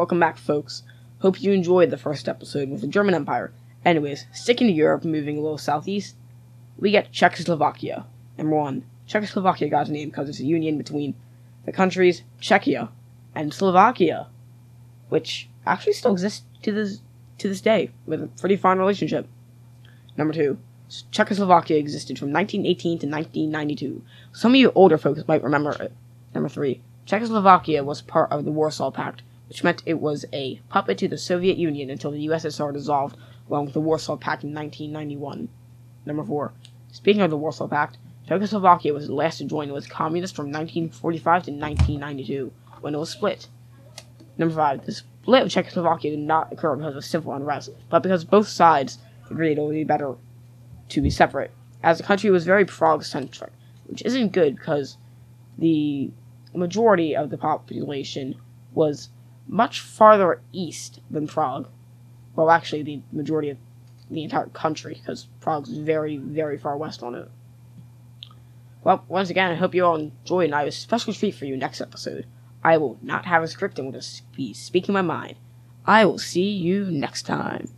welcome back, folks. Hope you enjoyed the first episode with the German Empire. Anyways, sticking to Europe, moving a little southeast, we get Czechoslovakia. Number 1, Czechoslovakia got its name because it's a union between the countries Czechia and Slovakia, which actually still exists to this day, with a pretty fine relationship. Number 2, Czechoslovakia existed from 1918 to 1992. Some of you older folks might remember it. Number 3, Czechoslovakia was part of the Warsaw Pact, which meant it was a puppet to the Soviet Union until the USSR dissolved along with the Warsaw Pact in 1991. Number 4, speaking of the Warsaw Pact, Czechoslovakia was the last to join. It was communist from 1945 to 1992, when it was split. Number 5, the split of Czechoslovakia did not occur because of civil unrest, but because both sides agreed it would be better to be separate, as the country was very Prague-centric, which isn't good because the majority of the population was much farther east than Prague. Well, actually, the majority of the entire country, because Prague's very, very far west on it. Well, once again, I hope you all enjoyed, and I have a special treat for you next episode. I will not have a script and will just be speaking my mind. I will see you next time.